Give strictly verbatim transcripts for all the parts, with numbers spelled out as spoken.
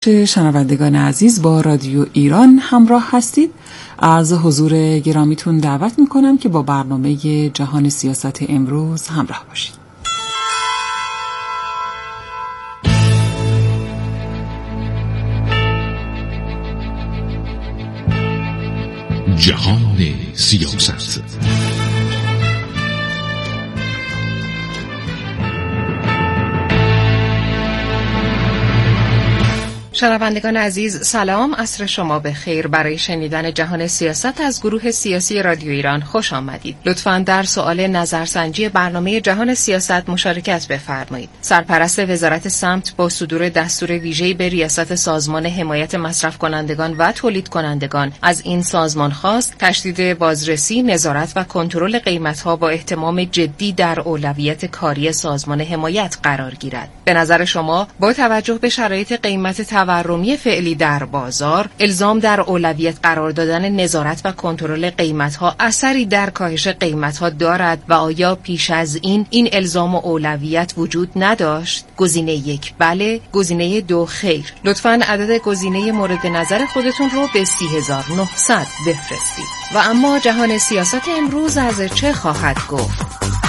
درود شنوندگان عزیز، با رادیو ایران همراه هستید. از حضور گرامیتون دعوت میکنم که با برنامه جهان سیاست امروز همراه باشید. جهان سیاست. شنوندگان عزیز سلام، عصر شما به خیر. برای شنیدن جهان سیاست از گروه سیاسی رادیو ایران خوش آمدید. لطفاً در سوال نظرسنجی برنامه جهان سیاست مشارکت بفرمایید. سرپرست وزارت سمت با صدور دستور ویژه‌ای به ریاست سازمان حمایت مصرف کنندگان و تولید کنندگان از این سازمان خواست تشدید بازرسی، نظارت و کنترل قیمت‌ها با اهتمام جدی در اولویت کاری سازمان حمایت قرار گیرد. به نظر شما با توجه به شرایط قیمت تورمی فعلی در بازار، الزام در اولویت قرار دادن نظارت و کنترل قیمت‌ها اثری در کاهش قیمت‌ها دارد و آیا پیش از این این الزام و اولویت وجود نداشت؟ گزینه یک بله، گزینه دو خیر. لطفاً عدد گزینه مورد نظر خودتون رو به سی هزار و نهصد بفرستید. و اما جهان سیاست امروز از چه خواهد گفت؟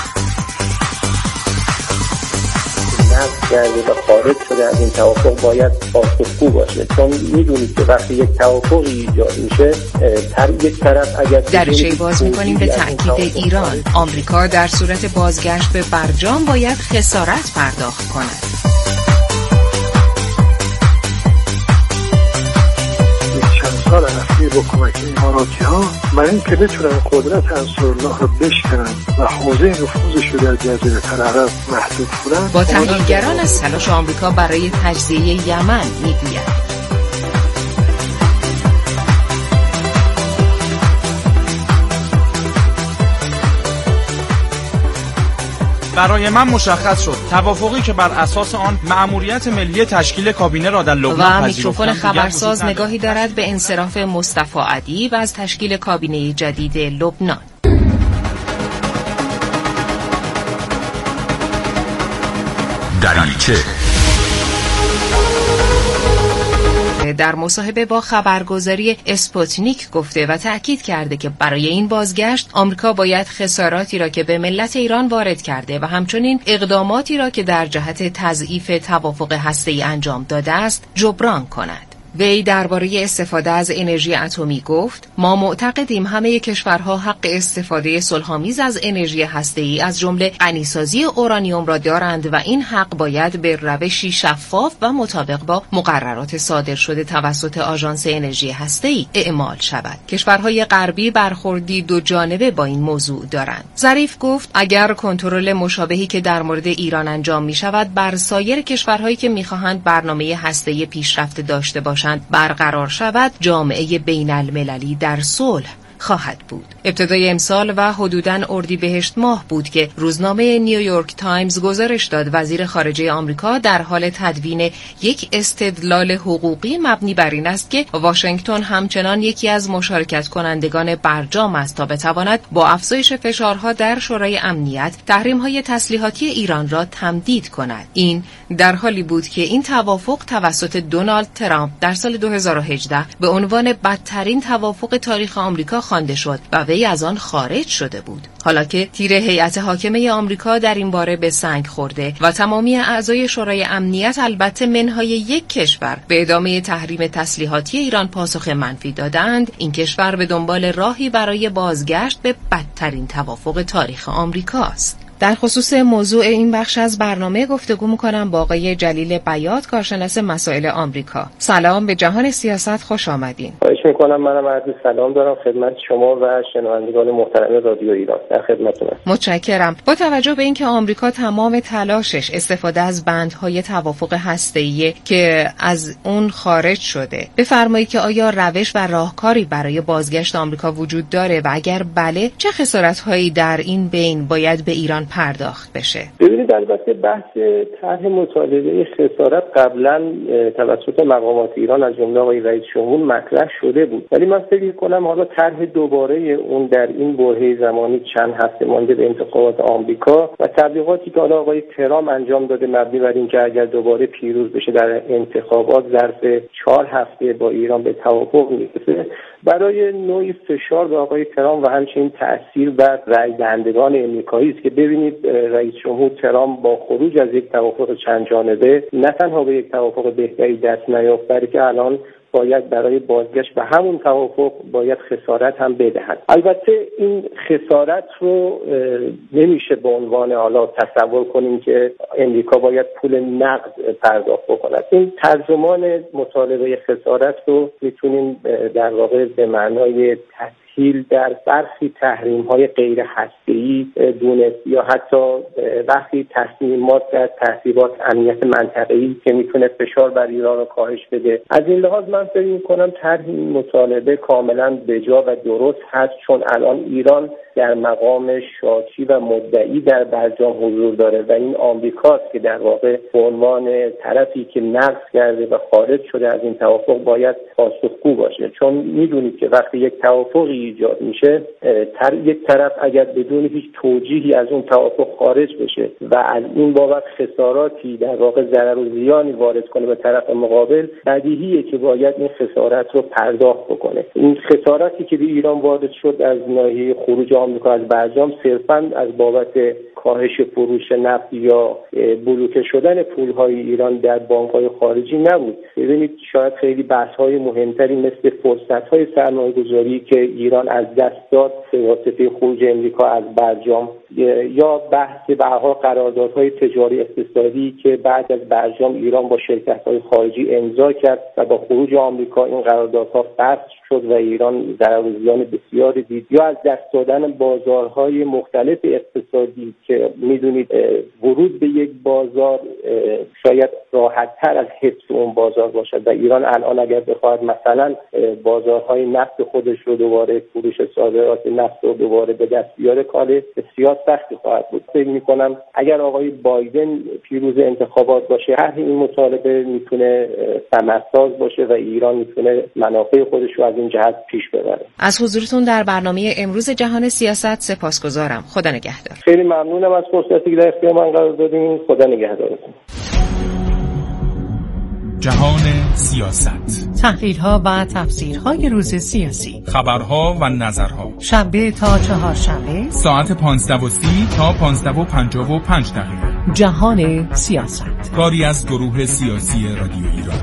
نقض کرده و خارج شده از این توافق باید پاسخگو باشه، چون میدونید که وقتی یک توافقی ایجاد میشه هر یک طرف اگر درجه باز میکنیم به تأکید ایران، آمریکا در صورت بازگشت به برجام باید خسارت پرداخت کند. سال اخیر با کمک اماراتی ها برای اینکه بتونن قدرت انصارالله رو بشکنن و حوزه نفوذش رو در جزیره العرب محدود کنن، با تحلیلگران از تلاش آمریکا برای تجزیه یمن میگوید. برای من مشخص شد توافقی که بر اساس آن مأموریت ملی تشکیل کابینه را در لبنان و میکروفون خبرساز نگاهی دارد به انصراف مصطفی ادیب از تشکیل کابینه جدید لبنان. دریچه در مصاحبه با خبرگزاری اسپوتنیک گفته و تأکید کرده که برای این بازگشت آمریکا باید خساراتی را که به ملت ایران وارد کرده و همچنین اقداماتی را که در جهت تضعیف توافق هسته‌ای انجام داده است جبران کند. وی درباره استفاده از انرژی اتمی گفت: ما معتقدیم همه کشورها حق استفاده صلح‌آمیز از انرژی هسته‌ای از جمله غنیسازی اورانیوم را دارند و این حق باید به روشی شفاف و مطابق با مقررات صادر شده توسط آژانس انرژی هسته‌ای اعمال شود. کشورهای غربی برخوردی دو جانبه با این موضوع دارند. ظریف گفت: اگر کنترل مشابهی که در مورد ایران انجام می‌شود بر سایر کشورهایی که می‌خواهند برنامه هسته‌ای پیشرفته داشته باشند برقرار شود، جامعه بین المللی در صلح خواهد بود. ابتدای امسال و حدوداً اردیبهشت ماه بود که روزنامه نیویورک تایمز گزارش داد وزیر خارجه آمریکا در حال تدوین یک استدلال حقوقی مبنی بر این است که واشنگتن همچنان یکی از مشارکت کنندگان برجام است تا بتواند با افزایش فشارها در شورای امنیت تحریم‌های تسلیحاتی ایران را تمدید کند. این در حالی بود که این توافق توسط دونالد ترامپ در سال دو هزار و هجده به عنوان بدترین توافق تاریخ آمریکا خوانده شد و وی از آن خارج شده بود. حالا که تیر هیئت حاکمه آمریکا در این باره به سنگ خورده و تمامی اعضای شورای امنیت البته منهای یک کشور به ادامه تحریم تسلیحاتی ایران پاسخ منفی دادند، این کشور به دنبال راهی برای بازگشت به بدترین توافق تاریخ آمریکا است. در خصوص موضوع این بخش از برنامه گفتگو می‌کنم با آقای جلیل بیات، کارشناس مسائل آمریکا. سلام، به جهان سیاست خوش آمدین. خواهش می‌کنم. منم عرض سلام دارم خدمت شما و شنوندگان محترم رادیو ایران. در خدمتتونم. متشکرم. با توجه به اینکه آمریکا تمام تلاشش استفاده از بندهای توافق هسته‌ای که از اون خارج شده، بفرمایید که آیا روش و راهکاری برای بازگشت آمریکا وجود داره و اگر بله، چه خسارت‌هایی در این بین باید به ایران پرداخت بشه؟ ببینید البته بحث طرح مطالبه خسارت قبلا توسط مقامات ایران از جمله آقای رئیس جمهور مطرح شده بود، ولی من فکر کنم حالا طرح دوباره اون در این برهه زمانی چند هفته مانده به انتخابات آمریکا و تبلیغاتی که حالا آقای ترامپ انجام داده مبنی بر اینکه اگر دوباره پیروز بشه در انتخابات ظرف چهار هفته با ایران به توافق میرسه، برای نوعی فشار به آقای ترامپ و همچنین تاثیر بر رای دهندگان امریکایی است که ببینید رئیس جمهور ترامپ با خروج از یک توافق چند جانبه نه تنها به یک توافق بهتری دست نیافت، بلکه الان باید برای بازگشت به همون توافق باید خسارت هم بدهد. البته این خسارت رو نمیشه به عنوان حالا تصور کنیم که امریکا باید پول نقد پرداخت بکند. این ترجمان مطالبه خسارت رو میتونیم در واقع به معنای تسهیل در برخی تحریم‌های غیر هسته‌ای دونست یا حتی برخی تصمیمات در تحصیلات امنیت منطقه‌ای که میتونه فشار بر ایران رو کاهش بده. از این لحاظ من فکر می‌کنم طرح این مطالبه کاملا بجا و درست هست، چون الان ایران در مقام شاکی و مدعی در برجام حضور داره و این آمریکاست که در واقع به عنوان طرفی که نقض کرده و خارج شده از این توافق باید پاسخگو باشه، چون میدونید که وقتی یک توافقی ایجاد میشه تر یک طرف اگر بدون هیچ توجیهی از اون توافق خارج بشه و از این بابت خساراتی در واقع ضرر و زیانی وارد کنه به طرف مقابل، بدیهیه که باید این خسارت رو پرداخت بکنه. این خسارتی که به ایران وارد شد از ناحیه خروج آمریکا از برجام صرفاً از بابت کاهش فروش نفت یا بلوکه شدن پول‌های ایران در بانک‌های خارجی نبود. ببینید شاید خیلی بحث‌های مهمتری مثل فرصت‌های سرمایه‌گذاری که ایران از دست داد به واسطه خروج امریکا از برجام یا بحث به هر حال قراردادهای تجاری اقتصادی که بعد از برجام ایران با شرکت‌های خارجی امضا کرد و با خروج آمریکا این قراردادها فسخ شد و ایران ضرر و زیان بسیاری دید، یا از دست دادن بازارهای مختلف اقتصادی که میدونید ورود به یک بازار شاید راحت‌تر از حفظ اون بازار باشد و ایران الان اگر بخواهد مثلا بازارهای نفت خودش رو دوباره فروش صادرات نفت رو دوباره به دست بیاره کار بسیار سختی خواهد بود. فکر می‌کنم اگر آقای بایدن پیروز انتخابات باشه هر این مطالبه میتونه ثمرساز باشه و ایران میتونه منافع خودش رو از این جهت پیش ببره. از حضورتون در برنامه امروز جهان سیاست سپاسگزارم. خدا نگهدار. خیلی ممنونم از فرصتی که در اختیار من قرار دادین. خدا نگهدارتون. جهان سیاست، تحلیل‌ها و تفسیرهای روز سیاسی، خبرها و نظرها، شنبه تا چهارشنبه ساعت پانزده و سی تا پانزده و پنجاه و پنج دقیقه. جهان سیاست، کاری از گروه سیاسی رادیو ایران.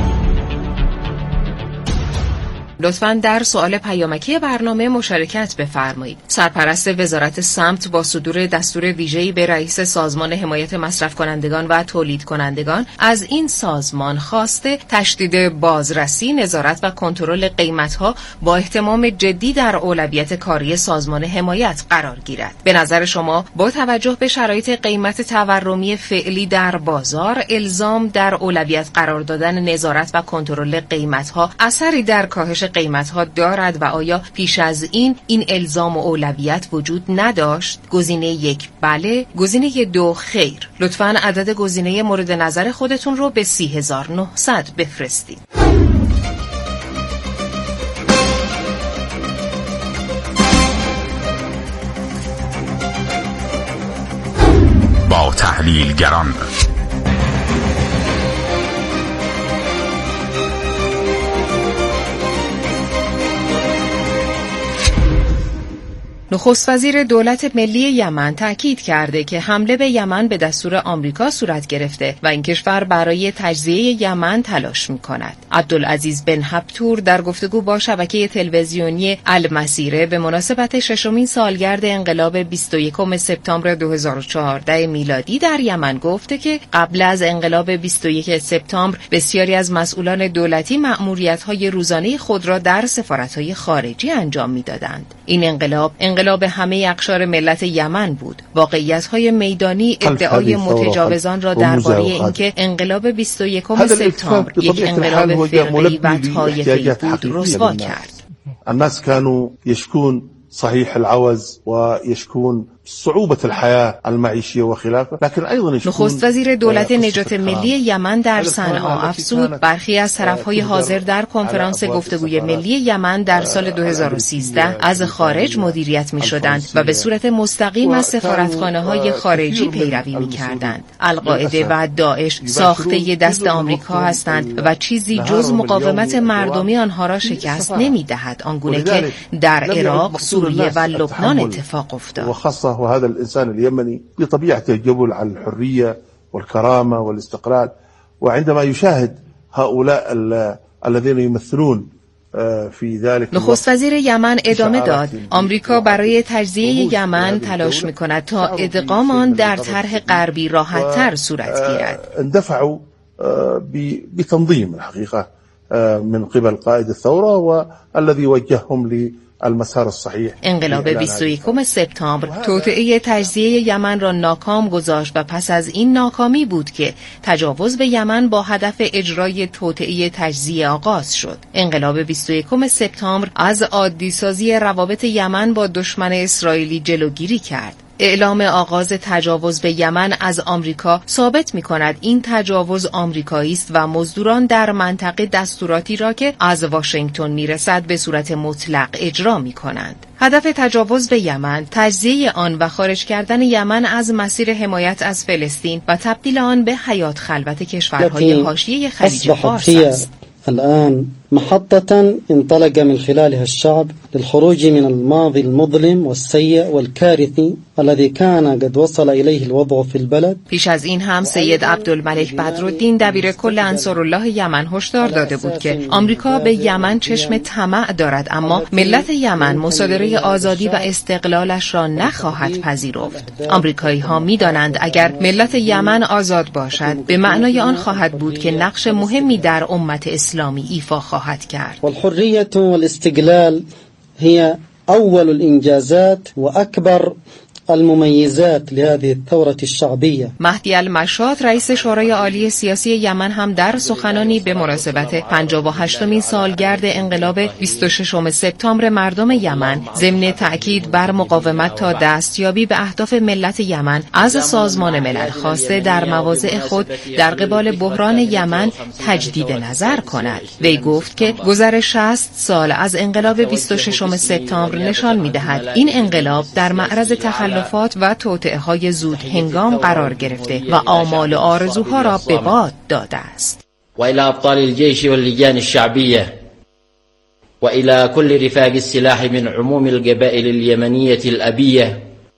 لطفاً در سوال پیامکی برنامه مشارکت بفرمایید. سرپرست وزارت سمت با صدور دستور ویژه‌ای به رئیس سازمان حمایت مصرف کنندگان و تولید کنندگان از این سازمان خواسته تشدید بازرسی، نظارت و کنترل قیمت‌ها با اهتمام جدی در اولویت کاری سازمان حمایت قرار گیرد. به نظر شما با توجه به شرایط قیمت تورمی فعلی در بازار، الزام در اولویت قرار دادن نظارت و کنترل قیمت‌ها اثری در کاهش قیمت‌ها دارد و آیا پیش از این این الزام و اولویت وجود نداشت؟ گزینه یک بله، گزینه دو خیر. لطفاً عدد گزینه مورد نظر خودتون رو به سی هزار و نهصد بفرستید. با تحلیلگران نخست وزیر دولت ملی یمن تاکید کرده که حمله به یمن به دستور آمریکا صورت گرفته و این کشور برای تجزیه یمن تلاش می‌کند. عبدالعزیز بن هبتور در گفتگو با شبکه تلویزیونی المسیره به مناسبت ششمین سالگرد انقلاب بیست و یکم سپتامبر دو هزار و چهارده میلادی در یمن گفته که قبل از انقلاب بیست و یکم سپتامبر بسیاری از مسئولان دولتی مأموریت‌های روزانه خود را در سفارت‌های خارجی انجام می‌دادند. این انقلاب انقلاب همه اقشار ملت یمن بود. واقعیت‌های میدانی ادعای متجاوزان را درباره اینکه انقلاب بیست و یکم سپتامبر یک انقلاب فردی و طایفه‌ای بود رسوا کرد. الناس كانوا يشكون صحيح العوز ويشكون صعوبة الحياة المعيشية وخلافه، لكن أيضا نخست وزیر دولت نجات ملی یمن در صنعا افزود برخی از طرف‌های حاضر در کنفرانس گفتگوی ملی یمن در سال دو هزار و سیزده از خارج مدیریت می‌شدند و به صورت مستقیم از سفارتخانه‌های خارجی پیروی می‌کردند. القاعده و داعش ساخته دست آمریکا هستند و چیزی جز مقاومت مردمی آنها را شکست نمی‌دهد، آنگونه که در عراق، سوریه و لبنان اتفاق افتاد. وخاصة وهذا الإنسان اليمني بطبيعته يجبل على الحرية والكرامة والاستقلال، وعندما يشاهد هؤلاء الذين يمثلون نخست وزیر یمن ادامه داد آمریکا برای تجزیه یمن تلاش می‌کند تا ادغام آن در طرح غربی راحت‌تر صورت گیرد. اندفعوا بتنظيم الحقيقة من قبل قائد الثورة والذي وجههم المسار الصحيح. انقلاب بیست و یکم سپتامبر توطئه تجزیه یمن را ناکام گذاشت و پس از این ناکامی بود که تجاوز به یمن با هدف اجرای توطئه تجزیه آغاز شد. انقلاب بیست و یکم سپتامبر از عادی سازی روابط یمن با دشمن اسرائیلی جلوگیری کرد. اعلام آغاز تجاوز به یمن از آمریکا ثابت می‌کند این تجاوز آمریکایی است و مزدوران در منطقه دستوراتی را که از واشنگتن میرسد به صورت مطلق اجرا می‌کنند. هدف تجاوز به یمن تجزیه آن و خارج کردن یمن از مسیر حمایت از فلسطین و تبدیل آن به حیات خلوت کشورهای حاشیه خلیج فارس است. الآن محطة انطلق من خلالها الشعب للخروج من الماضي المظلم والسيء والكارثي الذي كان قد وصل إليه الوضع في البلد. پیش از این هم سید عبدالملک بدرالدین دبیر کل انصارالله یمن هشدار داده بود که آمریکا به یمن چشم طمع دارد، اما ملت یمن مصادره آزادی و استقلالش را نخواهد پذیرفت. آمریکایی ها می دانند اگر ملت یمن آزاد باشد به معنای آن خواهد بود که نقش مهمی در امت اسلامی ایفا خواهد کرد. والحرية والاستقلال هي أول الإنجازات وأكبر المميزات لهذه الثورة الشعبية. مهدی المشاط رئیس شورای عالی سیاسی یمن هم در سخنانی به مناسبت پنجاه و هشتمین سالگرد انقلاب بیست و ششم سپتامبر مردم یمن ضمن تأکید بر مقاومت تا دستیابی به اهداف ملت یمن از سازمان ملل خواسته در مواضع خود در قبال بحران یمن تجدید نظر کند. وی گفت که گذر شصت سال از انقلاب بیست و ششم سپتامبر نشان می‌دهد این انقلاب در معرض تخلف و توطئه‌های زود هنگام قرار گرفته و آمال و آرزوها را به باد داده است. و الى ابطال الجيش واللجان الشعبية و الى كل رفاق السلاح من عموم القبائل اليمنية الأبية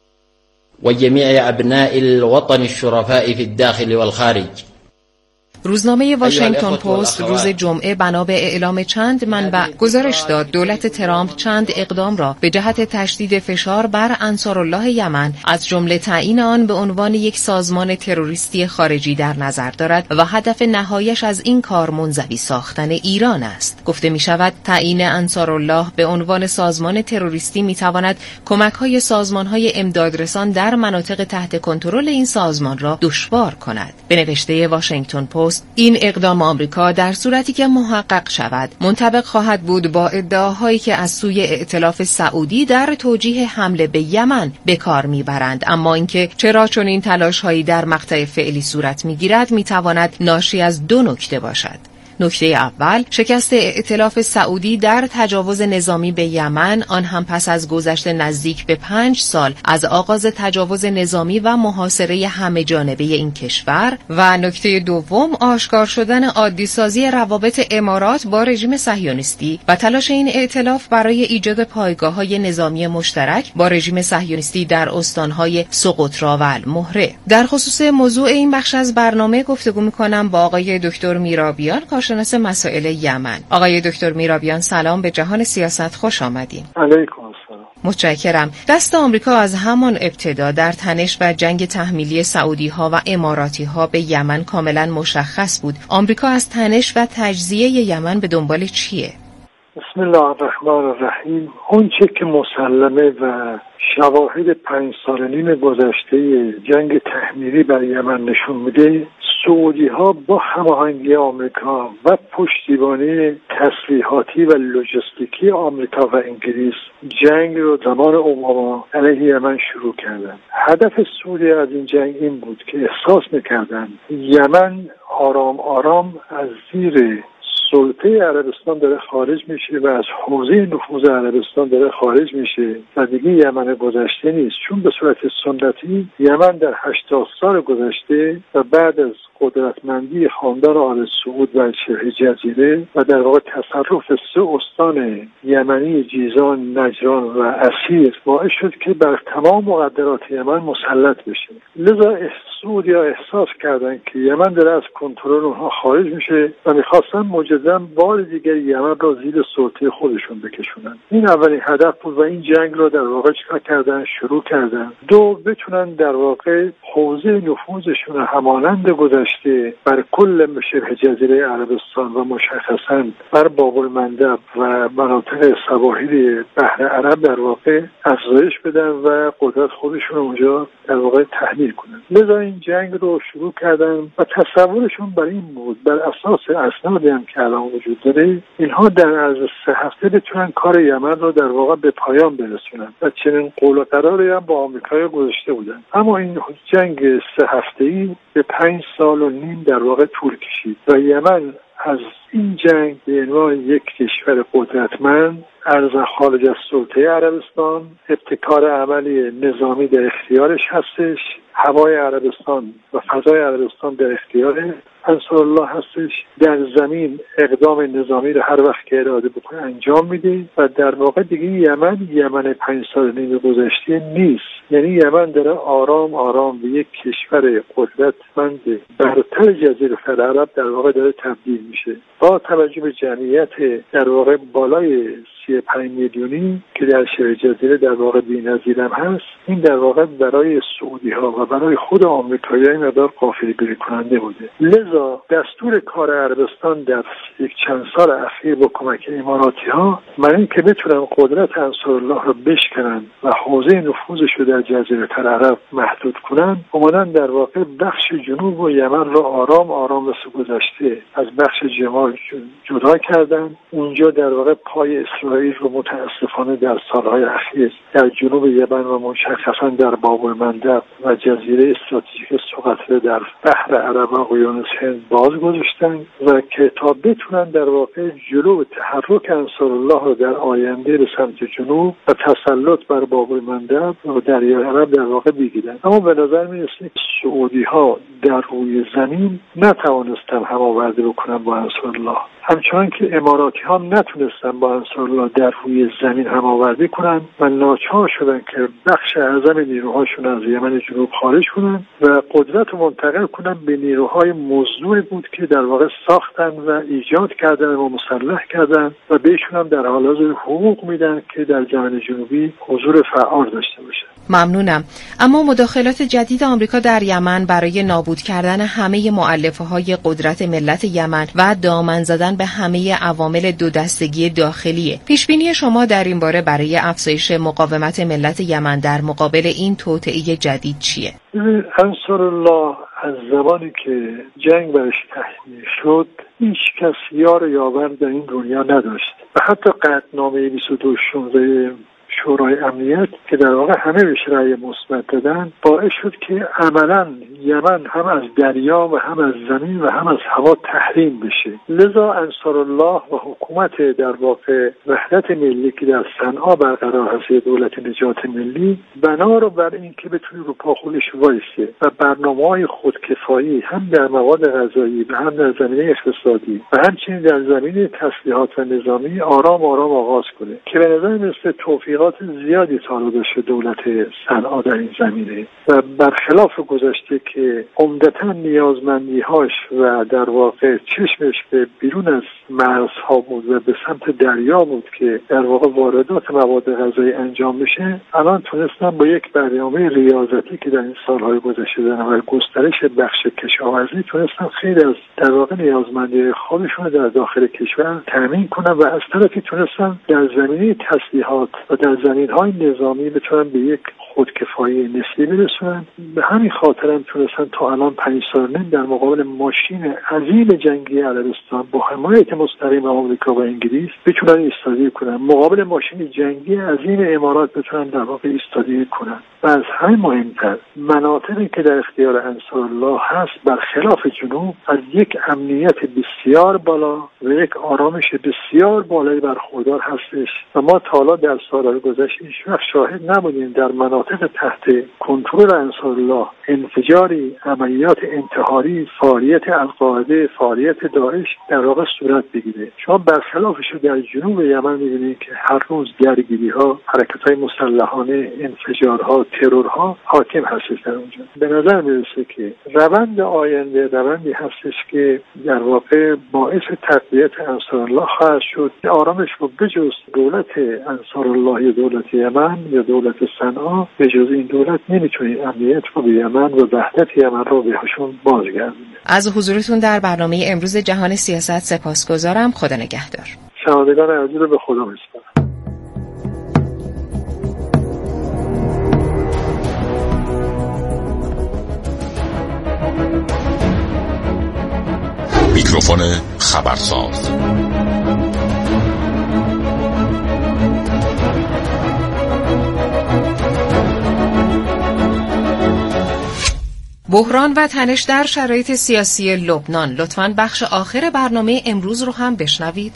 و جميع ابناء الوطن الشرفاء في الداخل والخارج. روزنامه واشنگتن پست روز جمعه بنا به اعلام چند منبع گزارش داد دولت ترامپ چند اقدام را به جهت تشدید فشار بر انصارالله یمن از جمله تعیین آن به عنوان یک سازمان تروریستی خارجی در نظر دارد و هدف نهاییش از این کار منزوی ساختن ایران است. گفته می شود تعیین انصارالله به عنوان سازمان تروریستی می تواند کمک‌های سازمان‌های امدادرسان در مناطق تحت کنترل این سازمان را دشوار کند. به نوشته واشنگتن پست این اقدام آمریکا در صورتی که محقق شود منطبق خواهد بود با ادعاهایی که از سوی ائتلاف سعودی در توجیه حمله به یمن به کار میبرند، اما اینکه چرا چنین تلاش‌هایی در مقطع فعلی صورت میگیرد میتواند ناشی از دو نکته باشد. نکته اول شکست ائتلاف سعودی در تجاوز نظامی به یمن، آن هم پس از گذشت نزدیک به پنج سال از آغاز تجاوز نظامی و محاصره همه جانبه این کشور، و نکته دوم آشکار شدن عادی سازی روابط امارات با رژیم صهیونیستی و تلاش این ائتلاف برای ایجاد پایگاه‌های نظامی مشترک با رژیم صهیونیستی در استان‌های سقطرا و المهره. در خصوص موضوع این بخش از برنامه گفتگو می‌کنم با آقای دکتر میرابیان، کارشناس مسائل یمن. آقای دکتر میرابیان سلام، به جهان سیاست خوش آمدین. علیکم السلام. متشکرم. دست آمریکا از همان ابتدا در تنش و جنگ تحمیلی سعودی ها و اماراتی ها به یمن کاملا مشخص بود. آمریکا از تنش و تجزیه یمن به دنبال چیه؟ بسم الله الرحمن الرحیم. اون چه که مسلمه و شواهد پنج سال نیم گذشته جنگ تحمیلی بر یمن نشون میده، سعودی ها با هماهنگی آمریکا و پشتیبانی تسلیحاتی و لوجستیکی آمریکا و انگلیس جنگ رو زمان اوباما علیه یمن شروع کردن. هدف سوریه از این جنگ این بود که احساس میکردن یمن آرام آرام از زیر سلطه عربستان داره خارج میشه و از حوزه نفوذ عربستان داره خارج میشه و دیگه یمن گذشته نیست، چون به صورت سنتی یمن در هشتاد سال گذشته و بعد از قدرتمندی خاندان آل سعود و شبه جزیره و در واقع تصرف سه استان یمنی جیزان، نجران و اسیر باعث شد که بر تمام مقدرات یمن مسلط بشه. لذا سعودیا احساس کردن که یمن داره از کنترل اونها خارج میشه و میخواستن مجددا بار دیگر یمن را زیر سلطه خودشون بکشونن. این اولین هدف بود و این جنگ رو در واقع چیکار کردن؟ شروع کردن. دو، بتونن در واقع حوزه نفوذشون همانند گذشته بر کل شبه جزیره عربستان و مشخصاً بر باب المندب و مناطق سواحلی بحر عرب در واقع افزایش بدن و قدرت خودشون اونجا در واقع تحمیل کنن. لذا این جنگ رو شروع کردن و تصورشون بر این بود، بر اساس اسنادی هم که الان وجود داره، اینها در عرض سه هفته بتونن کار یمن رو در واقع به پایان برسونن و چنین قول و قراری هم با آمریکا گذاشته بودن. اما این جنگ سه هفته‌ای به پنج سال و نیم در واقع طول کشید و یمن از این جنگ به عنوان یک کشور قدرتمند ارزان خارج از سلطه عربستان، ابتکار عملی نظامی در اختیارش هستش، هوای عربستان و فضای عربستان در اختیار انصارالله هستش، در زمین اقدام نظامی رو هر وقت که اراده بکنه انجام میده و در واقع دیگه یمن یمن پنج سال نیم گذشته نیست. یعنی یمن داره آرام آرام به یک کشور قدرتمند برتر جزیره العرب در واقع داره تبدیل میشه. با توجه به جمعیت در واقع بالای سی و پنج میلیونی که در شبه جزیره در واقع بی‌نظیر هم هست، این در واقع برای سعودی ها و برای خود آمریکایی‌ها این مقدار غافلگیری کننده بوده. لذا دستور کار عربستان در یک چند سال اخیر با کمک اماراتی ها برای اینکه بتونن قدرت انصارالله رو بشکنن و حوزه نفوذش رو در جزیره العرب محدود کنن، اومدن در واقع بخش جنوب و یمن رو آرام آرام مثل گذشته از بخش جمال جدا کردن. اونجا در واقع پای اسرائیل رو متاسفانه در سالهای اخیر در جنوب یمن و مشخصا در باب المندب و جزیره استراتژیک سقطرى در بحر عرب و اقیانوس هند باز گذاشتن و که تا بتونن در واقع جلو تحرک انصارالله رو در آینده به سمت جنوب و تسلط بر باب المندب و دریای عرب در واقع بگیرن. اما به نظر میرسه سعودی ها در روی زمین نتوانستن هماوردی بکنن با انصارالله، همچنان که اماراتی ها نتونستن با انصارالله در روی زمین هماوردی کنن و ناچار شدن که بخش اعظم نیروهاشون از یمن جنوب خارج کنن و قدرت رو منتقل کنن به نیروهای موضوعی بود که در واقع ساختن و ایجاد کردن و مسلح کردن و بهشون هم در حال حاضر حقوق میدن که در یمن جنوبی حضور فعال داشته باشه. ممنونم. اما مداخلات جدید آمریکا در یمن برای نابود کردن همه مؤلفه‌های قدرت ملت یمن و دامن زدن به همه عوامل دو دستگی داخلیه. پیشبینی شما در این باره برای افزایش مقاومت ملت یمن در مقابل این توطئه جدید چیه؟ انصارالله از زمانی که جنگ برش تحمیل شد هیچ کس یار یاور در این دنیا نداشت و حتی قطعنامه بیست و دو شانزده شورای امنیت که در واقع همه بهش رأی مثبت دادن باعث شد که عملاً یمن هم از دریا و هم از زمین و هم از هوا تحریم بشه. لذا انصارالله و حکومت در واقع وحدت ملی که در صنعا برقرار هست، دولت نجات ملی، بنا رو بر این که بتونه رو پا خودش وایسه و برنامه‌های خودکفایی هم در مواد غذایی و هم در زمینه اقتصادی و همچنین در زمینه تسلیحات و نظامی آرام آرام آغاز کنه که به نظر میرسه توفیق زیادی سالو داشته دولت صنعا در این زمینه و برخلاف گذشته که عمدتاً نیازمندی‌هاش و در واقع چشمش به بیرون از مرزها بود و به سمت دریا بود که در واقع واردات مواد غذایی انجام بشه، الان تونستن با یک برنامه ریاضتی که در این سالهای گذشته دارن و گسترش بخش کشاورزی تونستن خیلی از در واقع نیازمندی خودشون در داخل کشور تامین کنن و از طرفی تونستن در زمینه تسلیحات و در در زمین‌های نظامی بتونن به یک خودکفایی نسبی برسونن. به همین خاطر هم تونستن تا الان پنج سال نیم در مقابل ماشین عظیم جنگی عربستان با حمایت مستقیم آمریکا و انگلیس بتونن ایستادگی کنن، مقابل ماشین جنگی عظیم امارات بتونن در واقع ایستادگی کنن. و از همه مهمتر مناطقی که در اختیار انصارالله هست برخلاف جنوب از یک امنیت بسیار بالا و یک آرامش بسیار بالایی برخوردار هستش و ما تا حالا در سال‌های گذشته هیچ وقت شاهد نبودیم در مناطق تحت کنترل انصارالله انفجاری، عملیات انتحاری، فعالیت القاعده، فعالیت داعش در واقع صورت بگیره. شما برخلافش رو در جنوب یمن می‌بینید که هر روز درگیری‌ها، حرکت‌های مسلحانه، انفجارها، ترورها حاکم هستش در اونجا. به نظر میرسه که روند آینده روندی هستش که در واقع باعث تقویت انصارالله خواهد شد. آرامش رو بجز دولت انصارالله یا دولت یمن یا دولت صنعا، به جز این دولت نمیتونه امنیت رو به یمن و وحدت یمن رو بهشون بازگردونه. از حضورتون در برنامه امروز جهان سیاست سپاسگزارم. خدا نگهدار. شنوندگان عزیز رو به خدا میسپارم. میکروفون خبرساز. بحران و تنش در شرایط سیاسی لبنان. لطفاً بخش آخر برنامه امروز رو هم بشنوید.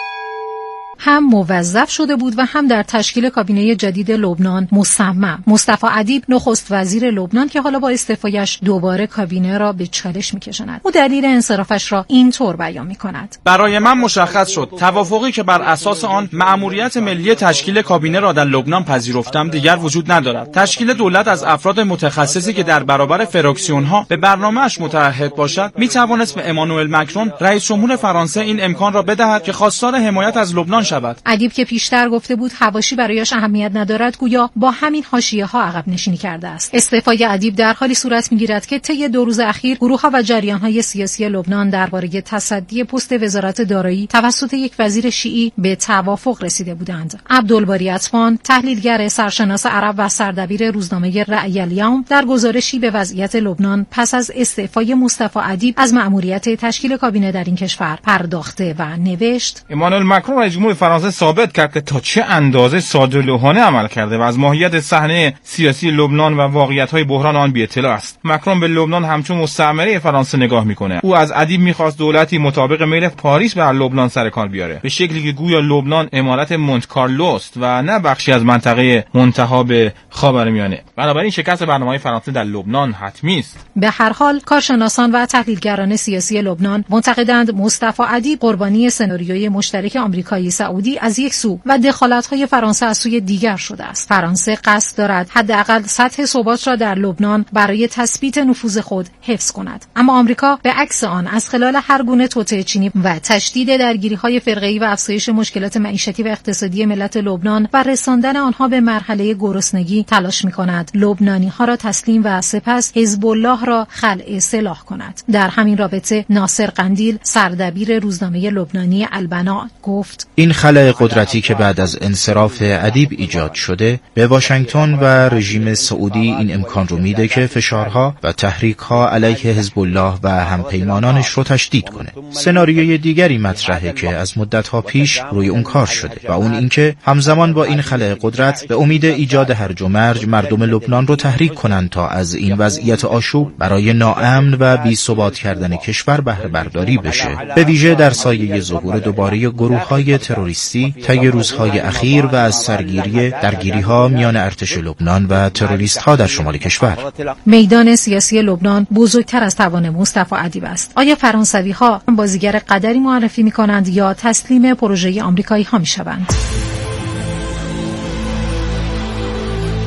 هم موظف شده بود و هم در تشکیل کابینه جدید لبنان مصمم. مصطفی ادیب نخست وزیر لبنان که حالا با استعفایش دوباره کابینه را به چالش می‌کشاند. او دلیل انصرافش را اینطور بیان می‌کند: برای من مشخص شد توافقی که بر اساس آن مأموریت ملی تشکیل کابینه را در لبنان پذیرفتم دیگر وجود ندارد. تشکیل دولت از افراد متخصصی که در برابر فراکسیون‌ها به برنامه‌اش متعهد باشد می‌توانست به امانوئل مکرون رئیس جمهور فرانسه این امکان را بدهد که خواستار حمایت از لبنان شود. ادیب که پیشتر گفته بود حواشی برایش اهمیت ندارد، گویا با همین حاشیه‌ها عقب نشینی کرده است. استعفای ادیب در حالی صورت می‌گیرد که طی دو روز اخیر گروه‌ها و جریان‌های سیاسی لبنان درباره تصدی پست وزارت دارایی توسط یک وزیر شیعی به توافق رسیده بودند. عبدالباری اطفان، تحلیلگر سرشناس عرب و سردبیر روزنامه رأی الیوم، در گزارشی به وضعیت لبنان پس از استعفای مصطفی ادیب از مأموریت تشکیل کابینه در این کشور پرداخته و نوشت: امانوئل مکرون رئیس جمهور فرانسه ثابت کرد که تا چه اندازه ساده‌لوحانه عمل کرده و از ماهیت صحنه سیاسی لبنان و واقعیت‌های بحران آن بی اطلاع است. مکرون به لبنان همچون مستعمره فرانسه نگاه می‌کنه. او از ادیب می‌خواست دولتی مطابق میل پاریس بر لبنان سر کار بیاره، به شکلی که گویا لبنان امارت مونت کارلوست و نه بخشی از منطقه منتهی به خاورمیانه. بنابراین شکست برنامه‌های فرانسه در لبنان حتمی است. به هر حال کارشناسان و تحلیلگران سیاسی لبنان معتقدند مصطفی ادیب قربانی سناریوی مشترک آمریکایی سعودی از یک سو و دخالت‌های فرانسه از سوی دیگر شده است. فرانسه قصد دارد حداقل سطح ثبات را در لبنان برای تثبیت نفوذ خود حفظ کند، اما آمریکا به عکس آن از خلال هر گونه توطئه چینی و تشدید درگیری‌های فرقه‌ای و افزایش مشکلات معیشتی و اقتصادی ملت لبنان و رساندن آنها به مرحله گرسنگی تلاش می‌کند لبنانی‌ها را تسلیم و سپس حزب الله را خلع سلاح کند. در همین رابطه ناصر قندیل، سردبیر روزنامه لبنانی البنا، گفت: این خلأ قدرتی که بعد از انصراف ادیب ایجاد شده به واشنگتن و رژیم سعودی این امکان رو میده که فشارها و تحریک‌ها علیه حزب الله و همپیمانانش رو تشدید کنه. سناریوی دیگری مطرحه که از مدت‌ها پیش روی اون کار شده و اون اینکه همزمان با این خلأ قدرت به امید ایجاد هرج و مرج مردم لبنان رو تحریک کنن تا از این وضعیت آشوب برای ناامن و بی‌ثبات کردن کشور بهره برداری بشه، به ویژه در سایه ظهور دوباره گروه‌های تروریستی طی روزهای اخیر و از سرگیری درگیری‌ها میان ارتش لبنان و تروریست‌ها در شمال کشور. میدان سیاسی لبنان بزرگتر از توان مصطفی ادیب است. آیا فرانسوی‌ها بازیگر قدری معرفی می‌کنند یا تسلیم پروژه آمریکایی‌ها می‌شوند؟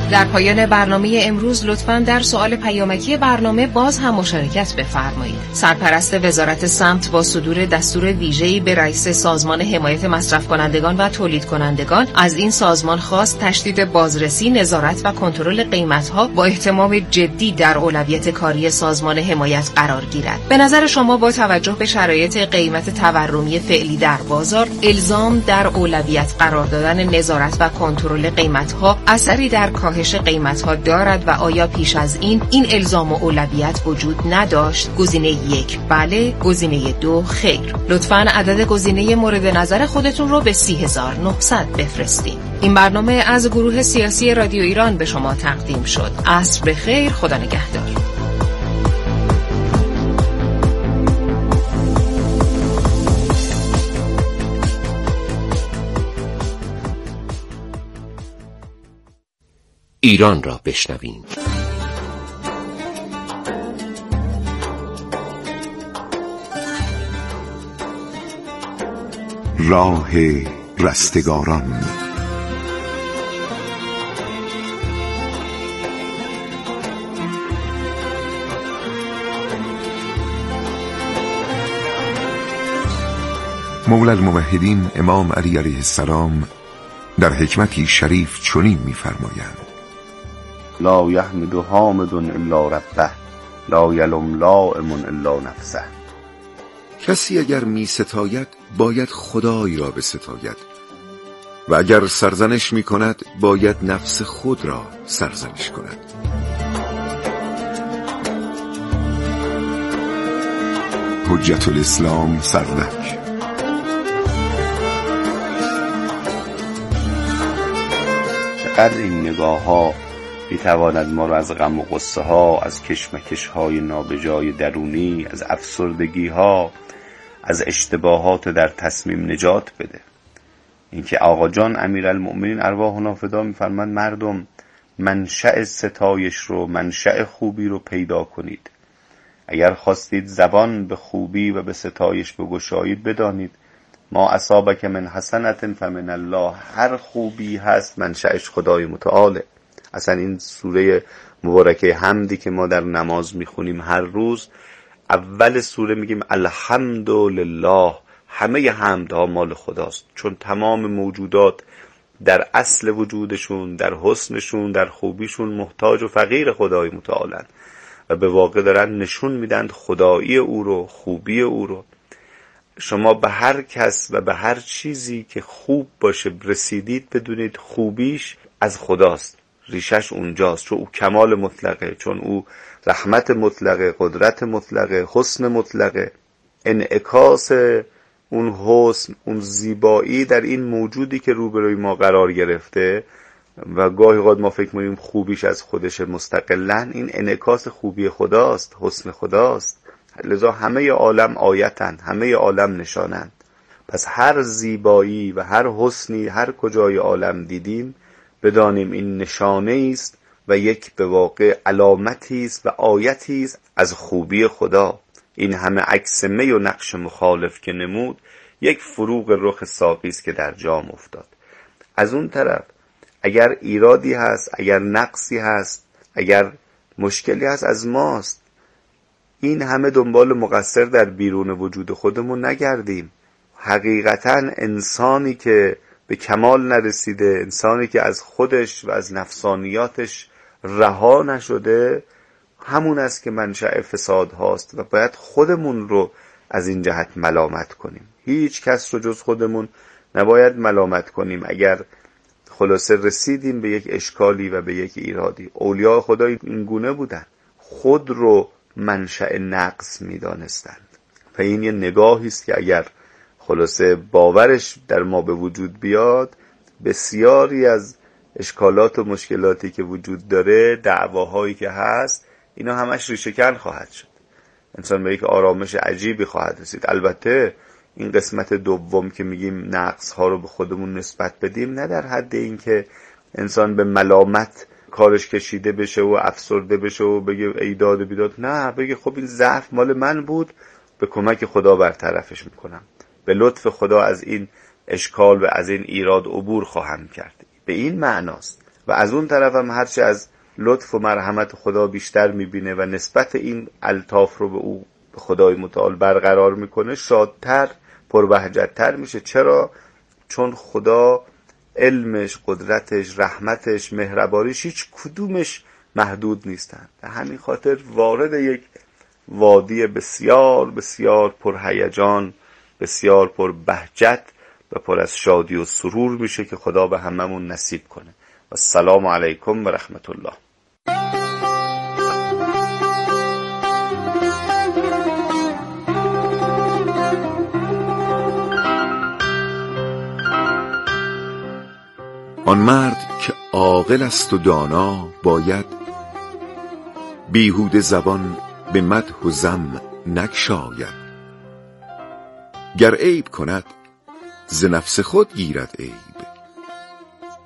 در پایان برنامه امروز لطفاً در سوال پیامکی برنامه باز هم مشارکت بفرمایید. سرپرست وزارت سمت با صدور دستور ویژه‌ای به رئیس سازمان حمایت مصرف کنندگان و تولید کنندگان از این سازمان خواست تشدید بازرسی، نظارت و کنترل قیمت‌ها با اهتمام جدی در اولویت کاری سازمان حمایت قرار گیرد. به نظر شما با توجه به شرایط قیمت تورمی فعلی در بازار، الزام در اولویت قرار دادن نظارت و کنترل قیمت‌ها اثری در کاهش قیمت‌ها دارد و آیا پیش از این این الزام و اولویت وجود نداشت؟ گزینه یک بله، گزینه دو خیر. لطفاً عدد گزینه مورد نظر خودتون رو به سی هزار و نهصد بفرستید. این برنامه از گروه سیاسی رادیو ایران به شما تقدیم شد. عصر بخیر، خدا نگهدار. ایران را بشنویم. راه رستگاران. مولا الموحدین امام علی علیه السلام در حکمتی شریف چنین می‌فرمایند: لا یحمد حامد الا ربه، لا یلم لائم الا نفسه. کسی اگر می ستاید باید خدای را بستاید و اگر سرزنش می کند باید نفس خود را سرزنش کند. حجت الاسلام سردک. چقدر این نگاه ها می تواند ما را از غم و غصه ها، از کشمکش های نابجای درونی، از افسردگی ها، از اشتباهات در تصمیم نجات بده. اینکه آقا جان امیرالمؤمنین ارواحنا فدا می‌فرماند مردم منشأ ستایش رو، منشأ خوبی رو پیدا کنید. اگر خواستید زبان به خوبی و به ستایش بگشایید، بدانید ما اصابک من حسنة فمن الله. هر خوبی هست منشأش خدای متعاله. اصلا این سوره مبارکه حمدی که ما در نماز میخونیم هر روز، اول سوره میگیم الحمدلله، همه حمدها مال خداست، چون تمام موجودات در اصل وجودشون، در حسنشون، در خوبیشون محتاج و فقیر خدای متعالن و به واقع دارن نشون میدن خدایی او رو، خوبی او رو. شما به هر کس و به هر چیزی که خوب باشه رسیدید، بدونید خوبیش از خداست، ریشش اونجاست، چون او کمال مطلقه، چون او رحمت مطلقه، قدرت مطلقه، حسن مطلقه. انعکاس اون حسن، اون زیبایی در این موجودی که روبروی ما قرار گرفته و گاهی اوقات ما فکر می‌کنیم خوبیش از خودش مستقلاً، این انعکاس خوبی خداست، حسن خداست. لذا همه عالم آیتن، همه عالم نشانند. پس هر زیبایی و هر حسنی هر کجای عالم دیدیم، بدانیم این نشانه است و یک به واقع علامتی است و آیتی است از خوبی خدا. این همه عکس می و نقش مخالف که نمود، یک فروغ رخ ساقی است که در جام افتاد. از اون طرف اگر ایرادی هست، اگر نقصی هست، اگر مشکلی هست، از ماست. این همه دنبال مقصر در بیرون وجود خودمون نگردیم. حقیقتاً انسانی که به کمال نرسیده، انسانی که از خودش و از نفسانیاتش رها نشده، همون است که منشأ فساد هاست و باید خودمون رو از این جهت ملامت کنیم. هیچ کس رو جز خودمون نباید ملامت کنیم. اگر خلاصه رسیدیم به یک اشکالی و به یک ایرادی، اولیاء خدا این گونه بودن، خود رو منشأ نقص می دانستند. و این یه نگاهی است که اگر خلاصه باورش در ما به وجود بیاد، بسیاری از اشکالات و مشکلاتی که وجود داره، دعواهایی که هست، اینا همش ریشه‌کن خواهد شد. انسان به یک آرامش عجیبی خواهد رسید. البته این قسمت دوم که میگیم نقص ها رو به خودمون نسبت بدیم، نه در حد این که انسان به ملامت کارش کشیده بشه و افسرده بشه و بگه ای داد و بیداد. نه، بگه خب این ضعف مال من بود، به کمک خدا برطرفش میکنم، به لطف خدا از این اشکال و از این ایراد عبور خواهم کرد. به این معناست. و از اون طرف هم هرچه از لطف و مرحمت خدا بیشتر میبینه و نسبت این الطاف رو به او به خدای متعال برقرار میکنه، شادتر، پربهجتتر میشه. چرا؟ چون خدا علمش، قدرتش، رحمتش، مهربانیش هیچ کدومش محدود نیستن. به همین خاطر وارد یک وادی بسیار بسیار پرهیجان، بسیار پربهجت و پر از شادی و سرور میشه که خدا به هممون نصیب کنه. و السلام علیکم و رحمت الله. آن مرد که عاقل است و دانا باید بیهوده زبان به مدح و ذم نگشاید. گر عیب کند ز نفس خود گیرد عیب،